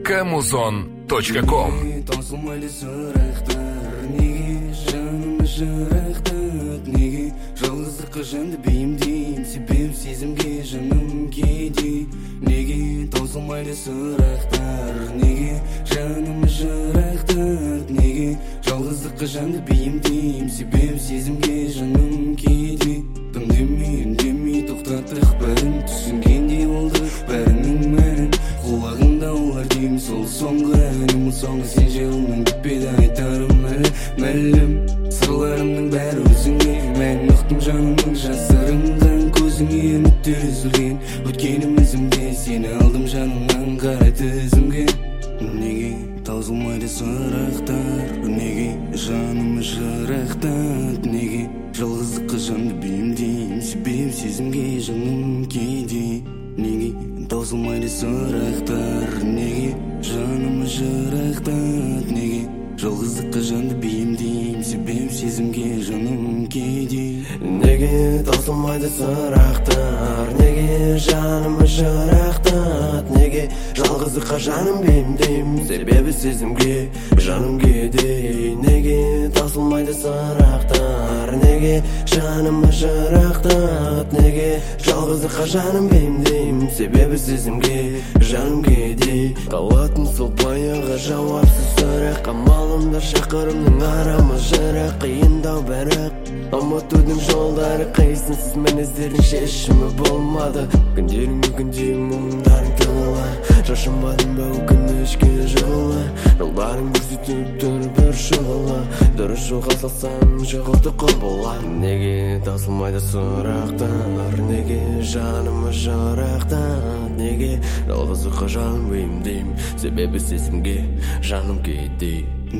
Kamuzon.com. Таусылмайды сұрақтар, неге жаным жырақтат, неге жалғыздыққа жанды бейімдейм, себеп сезімге жаным кейде. Неге таусылмайды сұрақтар, неге жаным жырақтат, неге жалғыздыққа жанды бейімдейм, себеп сезімге жаным кейде. Тым демей тоқтаттық бәрін, түсінгендей болды бәрінің мәнін. Құлағында олар деймін, сол соңғы әнім, соңғы сен жолыңның бітпеді айтарым әлі мәлім. Сырларымның бәрі өзіңе, мен ұқтым жанымның жасырынған көзіңе, үміттер үзілген өткенімізімде, сені алдым жанымнан қара тізімге. Неге таусылмайды сұрақтар, неге жаным жырақтат, неге жалғыздыққа жанды бейімдейм, себеп сезімге жаным кейде. Неге таусылмайды сұрақтар, неге жаным жырақтат, неге жалғыздыққа жанды бейімдейм, себеп сезімге жаным кейде. Неге таусылмайды сұрақтар, неге жаным жырақтат, неге жалғыздыққа жаным бейімдейм, себебі сезімге жаным кейде. Неге таусылмайды сұрақтар, неге жаным жырақтат, неге жалғыздыққа жаным бейімдейм, себебі сезімге жаным кейде. Қалатын сол баяғы жауапсыз сұрақ, амалымда шақырымның арамыз жырақ, қиындау бірақ ұмытудың жолдары қисынсыз, мінездердің шешімі болмады. Күндеріңе мұңдарың тығыла, шашынбадың ба өкінішке жығыла, жолдарың көрсетіп тұр бір шұғыла, дұрыс жолға салсаң жоғалты құл бола. Неге таусылмайды сұрақтар, неге жаным жырақтат, неге жалғыздыққа жаным бейімдейм, себебі сезімге жаным кейде.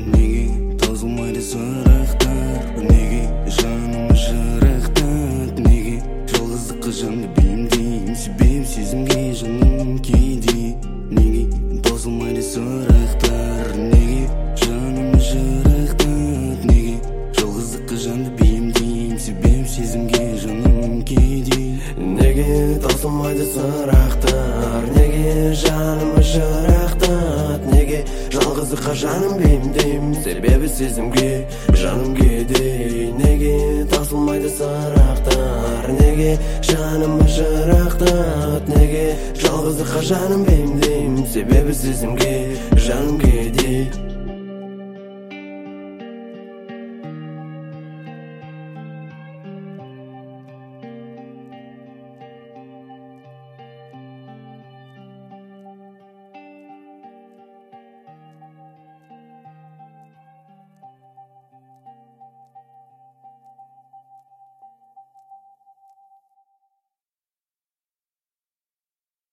Неге таусылмайды сұрақтар, неге жаным жырақтат, неге жалғыздыққа жанды бейімдейм, себеп сезімге жаным кейде. Неге таусылмайды сұрақтар, неге жаным жырақтат, неге жалғыздыққа жанды бейімдейм, себеп сезімге жаным кейде. Неге таусылмайды сұрақтар, неге жаным жырақтат, неге жалғыздыққа жаным бейімдейм, себебі сезімге жаным кейде. Неге таусылмайды сұрақтар, неге жаным жырақтат, неге жалғыздыққа жаным бейімдейм, себебі сезімге жаным кейде.